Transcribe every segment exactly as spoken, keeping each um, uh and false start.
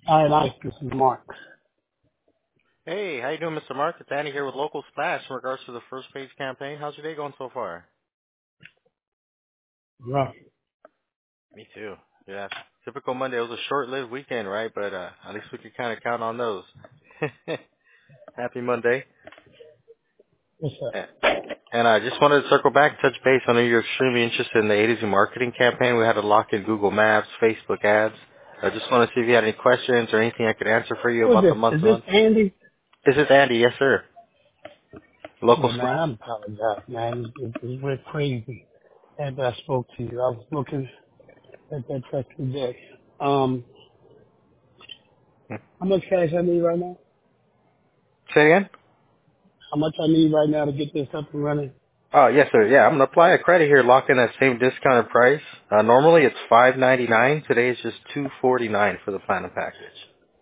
Hi, Alex. This is Mark. Hey, how you doing, Mister Mark? It's Andy here with Local Splash in regards to the first page campaign. How's your day going so far? Rough. Me too. Yeah. Typical Monday. It was a short-lived weekend, right? But uh, at least we could kind of count on those. Happy Monday. What's up? A- And I just wanted to circle back and touch base. I know you're extremely interested in the A to Z marketing campaign. We had to lock in Google Maps, Facebook ads. I just want to see if you had any questions or anything I could answer for you Who is about the this? Is this month-to-month. Andy? This is Andy. Yes, sir. Local Yeah, man, Splash. I apologize, man. It, it went crazy after I spoke to you. I was looking at that text today. Um, Hmm. how much cash I need right now? Say it again? How much I need right now to get this up and running? Oh, yes, sir. Yeah, I'm gonna apply a credit here, lock in that same discounted price. Uh, normally it's five ninety-nine. Today is just two forty-nine for the platinum package.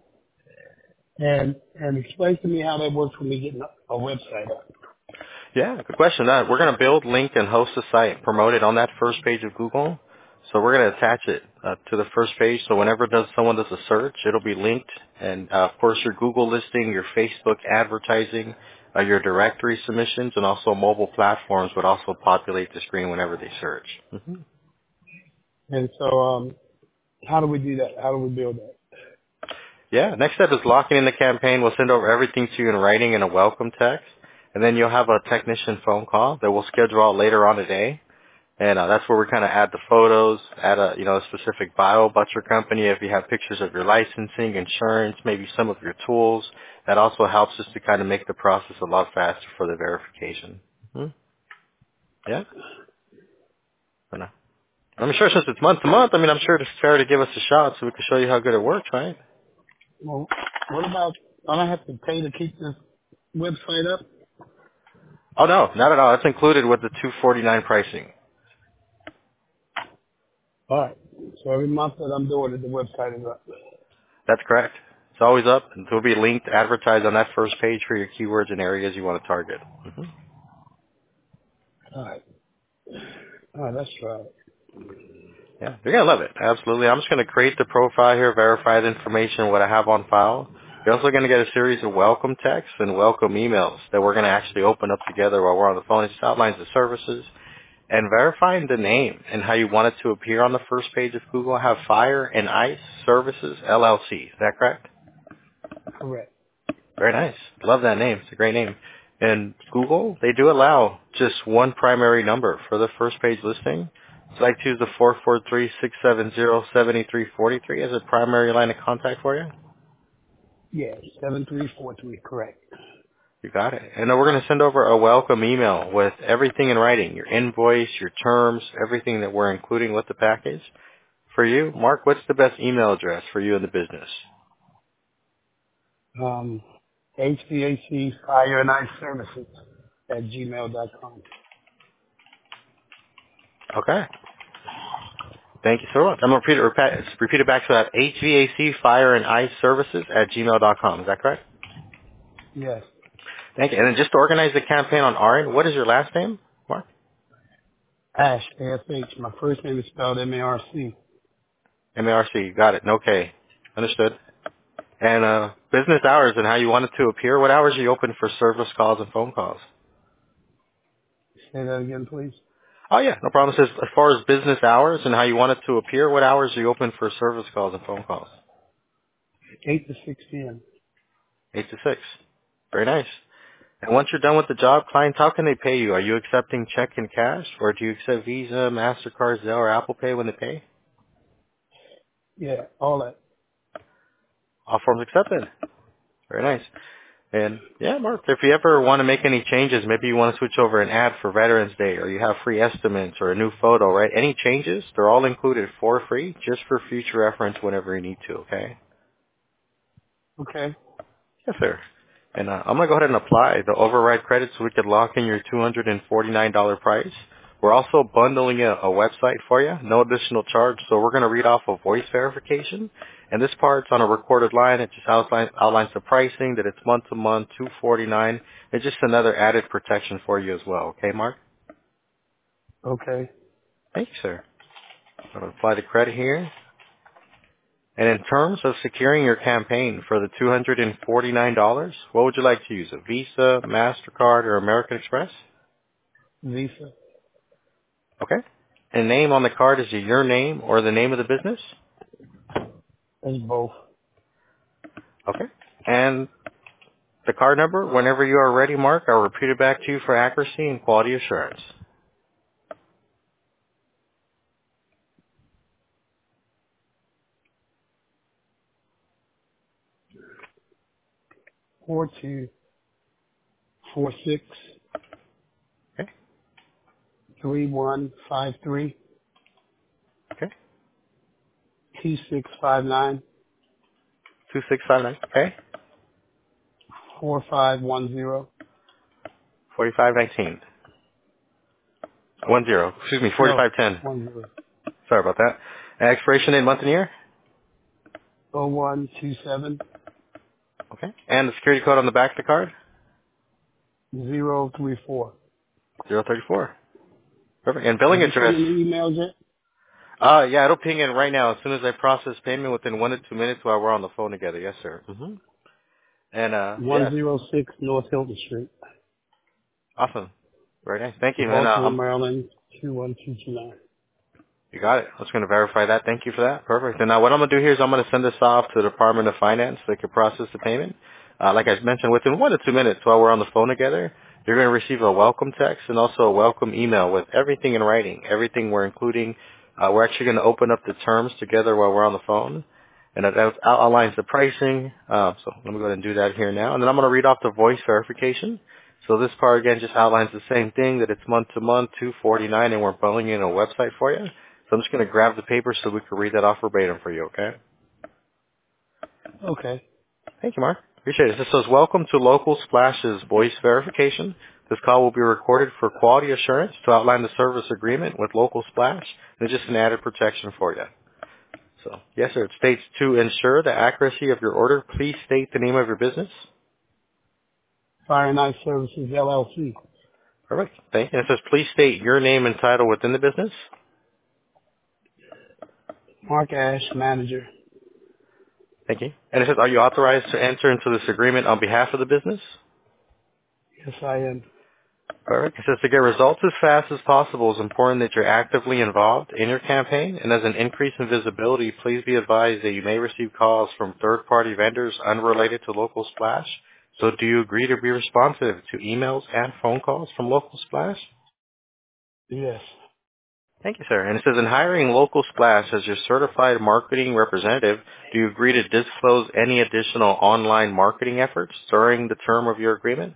And and explain to me how that works for me getting a, a website up. Yeah, good question. Uh, we're gonna build, link, and host a site, promote it on that first page of Google. So we're gonna attach it uh, to the first page. So whenever does someone does a search, it'll be linked, and uh, of course your Google listing, your Facebook advertising, uh, your directory submissions, and also mobile platforms would also populate the screen whenever they search. hmm And so, um, how do we do that? How do we build that? Yeah, next step is locking in the campaign. We'll send over everything to you in writing in a welcome text, and then you'll have a technician phone call that we'll schedule out later on today. And uh, that's where we kind of add the photos, add a you know a specific bio about your company. If you have pictures of your licensing, insurance, maybe some of your tools, that also helps us to kind of make the process a lot faster for the verification. hmm Yeah, but, uh, I'm sure since it's month to month, I mean, I'm sure it's fair to give us a shot so we can show you how good it works, right? Well, what about, don't I have to pay to keep this website up? Oh no, not at all. It's included with the two forty-nine pricing. All right. So every month that I'm doing it, the website is up. That's correct. It's always up. It will be linked, advertised on that first page for your keywords and areas you want to target. hmm All right. All right, let's try it. Yeah, you're gonna love it. Absolutely. I'm just gonna create the profile here, verify the information, what I have on file. You're also gonna get a series of welcome texts and welcome emails that we're gonna actually open up together while we're on the phone. It just outlines the services and verifying the name and how you want it to appear on the first page of Google. I have Fire and Ice Services L L C. Is that correct? Correct. Very nice. Love that name. It's a great name. And Google, they do allow just one primary number for the first page listing. So I choose the four four three, six seven zero, seven three four three as a primary line of contact for you. Yeah, seven three four three. Correct. You got it. And then we're going to send over a welcome email with everything in writing, your invoice, your terms, everything that we're including with the package. For you, Mark, what's the best email address for you in the business? Um, H V A C Fire and Ice Services at gmail dot com. Okay. Thank you so much. I'm going to repeat it, repeat, repeat it back to that. H V A C Fire and Ice Services at gmail dot com. Is that correct? Yes. Thank you. And then just to organize the campaign on our end, what is your last name, Mark? Ash, A S H. My first name is spelled M A R C. M A R C. Got it. Okay. Understood. And uh, business hours and how you want it to appear. What hours are you open for service calls and phone calls? Say that again, please. Oh, yeah. No problem. It says as far as business hours and how you want it to appear, what hours are you open for service calls and phone calls? eight to six p.m. eight to six. Very nice. And once you're done with the job, clients, how can they pay you? Are you accepting check and cash, or do you accept Visa, MasterCard, Zelle, or Apple Pay when they pay? Yeah, all that. All forms accepted. Very nice. And yeah, Mark, if you ever want to make any changes, maybe you want to switch over an ad for Veterans Day, or you have free estimates or a new photo, right? Any changes, they're all included for free, just for future reference whenever you need to, okay? Okay. Yes, sir. And uh, I'm going to go ahead and apply the override credit so we could lock in your two hundred forty-nine dollars price. We're also bundling a, a website for you, no additional charge. So we're going to read off a voice verification. And this part's on a recorded line. It just outlines, outlines the pricing, that it's month to month, two forty-nine. It's just another added protection for you as well. Okay, Mark? Okay. Thank you, sir. I'm going to apply the credit here. And in terms of securing your campaign for the two hundred forty-nine dollars, what would you like to use? A Visa, MasterCard, or American Express? Visa. Okay. And name on the card, is it your name or the name of the business? That's both. Okay. And the card number, whenever you are ready, Mark, I'll repeat it back to you for accuracy and quality assurance. Four two four six Okay. three one five three Okay. two six five nine two six five nine. Okay. four five one zero. forty-five nineteen. One zero. Excuse me, No, forty-five ten. one zero. Sorry about that. And expiration date, month and year? Oh one two seven Okay. And the security code on the back of the card? zero three four. zero three four. Perfect. And billing Did you send address? me the email yet? Uh, yeah, it'll ping in right now as soon as I process payment within one to two minutes while we're on the phone together. Yes, sir. hmm And, uh, One yeah, zero six North Hilton Street, awesome. Very nice. Thank you. And, uh, Baltimore, um, Maryland two one two two nine. you got it. I was going to verify that. Thank you for that. Perfect. And uh, what I'm going to do here is I'm going to send this off to the Department of Finance so they can process the payment. Uh, like I mentioned, within one to two minutes while we're on the phone together, you're going to receive a welcome text and also a welcome email with everything in writing, everything we're including. Uh, we're actually going to open up the terms together while we're on the phone. And that that outlines the pricing. Uh, so let me go ahead and do that here now. And then I'm going to read off the voice verification. So this part again just outlines the same thing, that it's month to month, two forty-nine, and we're billing in a website for you. So I'm just going to grab the paper so we can read that off verbatim for you, okay? Okay. Thank you, Mark. Appreciate it. This says, welcome to Local Splash's voice verification. This call will be recorded for quality assurance to outline the service agreement with Local Splash. And it's just an added protection for you. So, yes, sir. It states, to ensure the accuracy of your order, please state the name of your business. Fire and Ice Services L L C. Perfect. Thank you. And it says, please state your name and title within the business. Mark Ash, manager. Thank you. And it says, are you authorized to enter into this agreement on behalf of the business? Yes, I am. Perfect. It says to get results as fast as possible, it's important that you're actively involved in your campaign, and as an increase in visibility, please be advised that you may receive calls from third-party vendors unrelated to Local Splash. So do you agree to be responsive to emails and phone calls from Local Splash? Yes. Thank you, sir. And it says, in hiring Local Splash as your certified marketing representative, do you agree to disclose any additional online marketing efforts during the term of your agreement?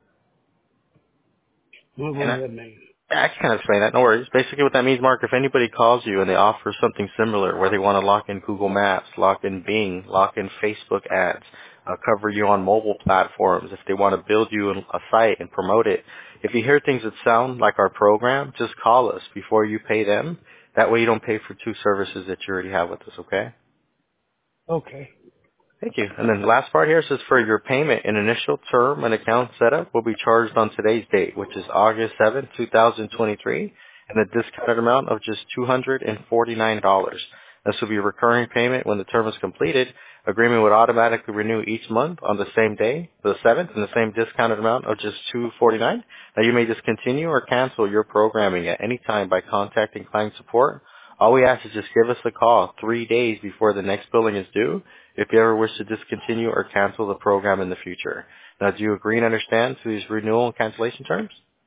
What, what And does I, that mean? I can kind of explain that. No worries. Basically what that means, Mark, if anybody calls you and they offer something similar where they want to lock in Google Maps, lock in Bing, lock in Facebook ads, uh, cover you on mobile platforms, if they want to build you a site and promote it, if you hear things that sound like our program, just call us before you pay them. That way you don't pay for two services that you already have with us, okay? Okay. Thank you. And then the last part here says for your payment, an initial term and account setup will be charged on today's date, which is August seventh, two thousand twenty-three, and a discounted amount of just two hundred forty-nine dollars. This will be a recurring payment when the term is completed. Agreement would automatically renew each month on the same day, the seventh, and the same discounted amount of just two hundred forty-nine dollars. Now you may discontinue or cancel your programming at any time by contacting client support. All we ask is just give us a call three days before the next billing is due if you ever wish to discontinue or cancel the program in the future. Now, do you agree and understand to these renewal and cancellation terms?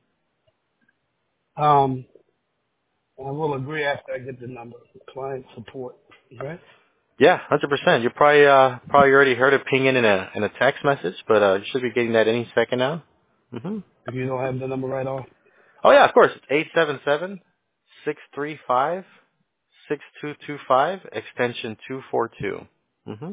Um, I will agree after I get the number. Client support. Right? Yeah, one hundred percent. You probably uh, probably already heard it ping in in a in a text message, but uh, you should be getting that any second now. hmm If you don't have the number right off. Oh yeah, of course. It's eight seven seven six three five six two two five extension two four two. Mm-hmm.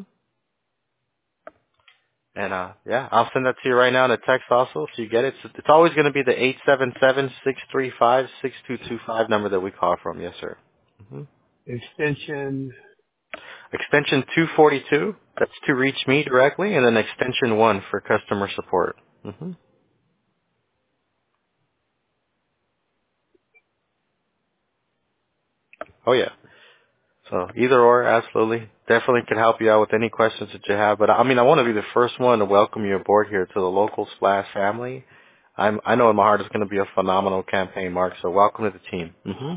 And uh yeah, I'll send that to you right now in a text also so you get it. It's, it's always going to be the eight seven seven six three five six two two five number that we call from. Yes, sir. hmm Extension. Extension two forty-two. That's to reach me directly, and then extension one for customer support. hmm Oh yeah. So either or, absolutely. Definitely can help you out with any questions that you have. But I mean, I want to be the first one to welcome you aboard here to the local Splash family. I'm, I know in my heart it's going to be a phenomenal campaign, Mark. So welcome to the team. hmm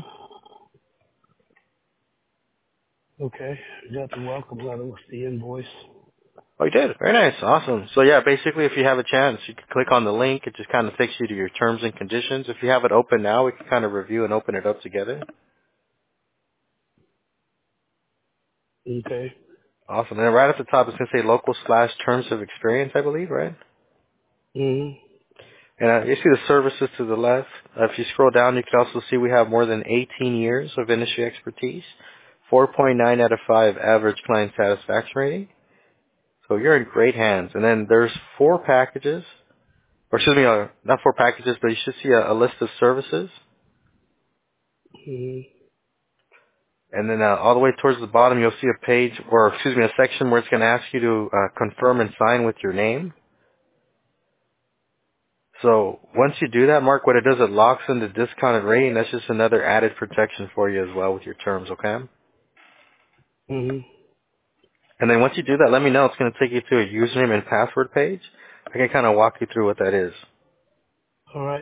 Okay. Got the welcome letter with the invoice. Oh, you did. Very nice. Awesome. So yeah, basically if you have a chance, you can click on the link. It just kind of takes you to your terms and conditions. If you have it open now, we can kind of review and open it up together. Okay. Awesome. And right at the top, it's going to say local slash terms of experience, I believe, right? Mm-hmm. And uh, you see the services to the left. Uh, if you scroll down, you can also see we have more than eighteen years of industry expertise, four point nine out of five average client satisfaction rating. So you're in great hands. And then there's four packages, or excuse me, uh, not four packages, but you should see a, a list of services. Mm-hmm. And then uh, all the way towards the bottom, you'll see a page, or excuse me, a section where it's going to ask you to uh, confirm and sign with your name. So once you do that, Mark, what it does, it locks in the discounted rate, and that's just another added protection for you as well with your terms, okay? Mm-hmm. And then once you do that, let me know. It's going to take you to a username and password page. I can kind of walk you through what that is. All right.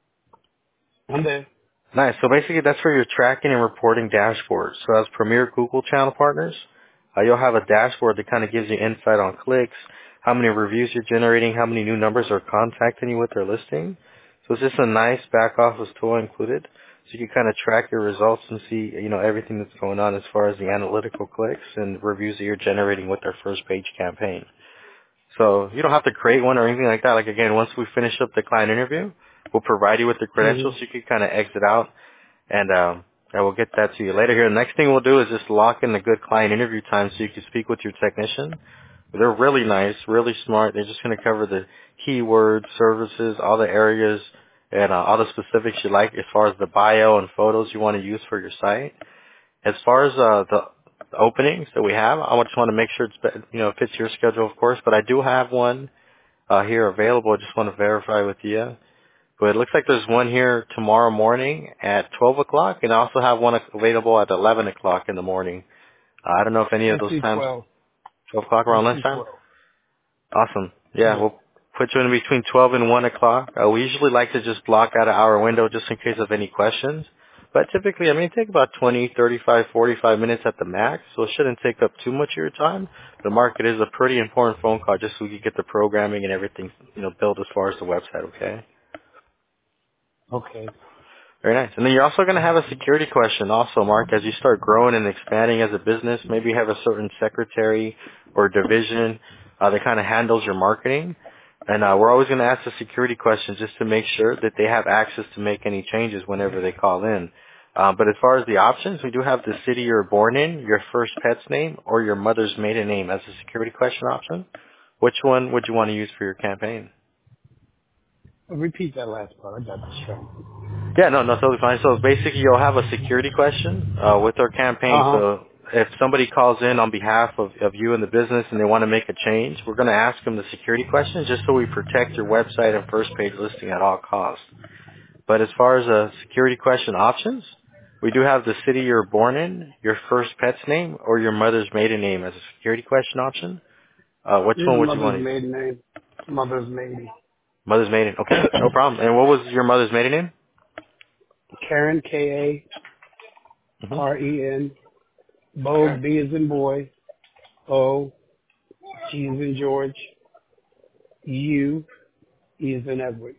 I'm there. Nice. So basically, that's for your tracking and reporting dashboard. So as premier Google channel partners, uh, you'll have a dashboard that kind of gives you insight on clicks, how many reviews you're generating, how many new numbers are contacting you with their listing. So it's just a nice back office tool included. So you can kind of track your results and see, you know, everything that's going on as far as the analytical clicks and reviews that you're generating with their first page campaign. So you don't have to create one or anything like that. Like again, once we finish up the client interview, we'll provide you with the credentials so you Mm-hmm. can kind of exit out, and um, I will get that to you later here. The next thing we'll do is just lock in the good client interview time so you can speak with your technician. They're really nice, really smart. They're just going to cover the keywords, services, all the areas, and uh, all the specifics you like as far as the bio and photos you want to use for your site. As far as uh, the the openings that we have, I just want to make sure it's be- you know fits your schedule, of course. But I do have one uh, here available. I just want to verify with you. But it looks like there's one here tomorrow morning at twelve o'clock, and I also have one available at eleven o'clock in the morning. Uh, I don't know if any of Let's those see times, twelve. twelve o'clock Let's around see lunchtime. twelve. Awesome. Yeah, Yeah. we'll put you in between twelve and one o'clock. Uh, we usually like to just block out an hour window just in case of any questions. But typically, I mean, it take about twenty, thirty-five, forty-five minutes at the max, so it shouldn't take up too much of your time. The market is a pretty important phone call just so we can get the programming and everything, you know, built as far as the website, okay? Okay. Very nice. And then you're also going to have a security question also, Mark, as you start growing and expanding as a business. Maybe you have a certain secretary or division uh, that kind of handles your marketing. And uh, we're always going to ask the security question just to make sure that they have access to make any changes whenever they call in. Uh, but as far as the options, we do have the city you're born in, your first pet's name, or your mother's maiden name as a security question option. Which one would you want to use for your campaign? Repeat that last part. I got distracted. Yeah, no, no, totally fine. So basically, you'll have a security question uh, with our campaign. Uh-huh. So if somebody calls in on behalf of, of you and the business and they want to make a change, we're going to ask them the security question just so we protect your website and first page listing at all costs. But as far as uh, security question options, we do have the city you're born in, your first pet's name, or your mother's maiden name as a security question option. Uh, which Use one the would you mother's want to use? maiden name. Mother's maiden. Mother's maiden. Okay, no problem. And what was your mother's maiden name? Karen, K A hmm R E N. Bo, B is in boy. O, G is in George. U, E is in Edward.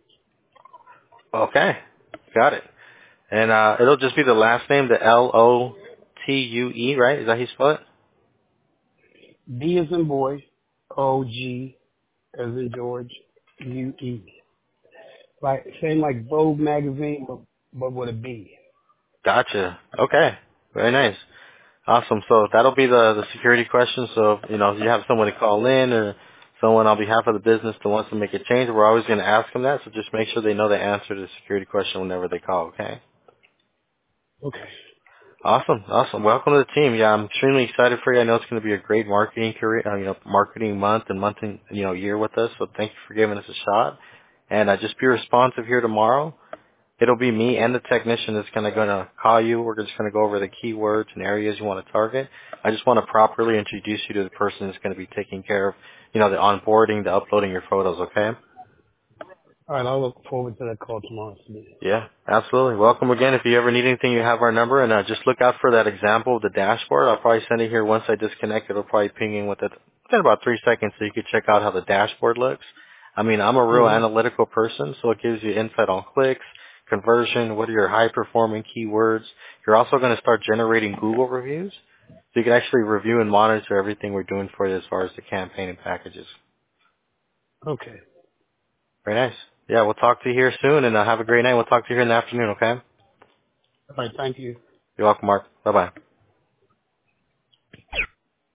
Okay, got it. And uh, it'll just be the last name, the L O T U E, right? Is that how you spell it? B is in boy. O, G as in George. U, E. Like, same like Vogue magazine, but, but with a B. Gotcha. Okay. Very nice. Awesome. So that'll be the, the security question. So, you know, if you have someone to call in or someone on behalf of the business that wants to make a change, we're always going to ask them that. So just make sure they know the answer to the security question whenever they call, okay? Okay. Awesome. Awesome. Welcome to the team. Yeah, I'm extremely excited for you. I know it's going to be a great marketing career, uh, you know, marketing month and month and, you know, year with us. So thank you for giving us a shot. And uh, just be responsive here tomorrow. It'll be me and the technician that's going to gonna call you. We're just going to go over the keywords and areas you want to target. I just want to properly introduce you to the person that's going to be taking care of, you know, the onboarding, the uploading your photos, okay? All right, I'll look forward to that call tomorrow. Yeah, absolutely. Welcome again. If you ever need anything, you have our number, and uh, just look out for that example of the dashboard. I'll probably send it here once I disconnect. It'll probably ping in with it in about three seconds so you can check out how the dashboard looks. I mean, I'm a real Mm-hmm. analytical person, so it gives you insight on clicks, conversion, what are your high-performing keywords. You're also going to start generating Google reviews, so you can actually review and monitor everything we're doing for you as far as the campaign and packages. Okay. Very nice. Yeah, we'll talk to you here soon, and uh, have a great night. We'll talk to you here in the afternoon, okay? All right, thank you. You're welcome, Mark. Bye-bye.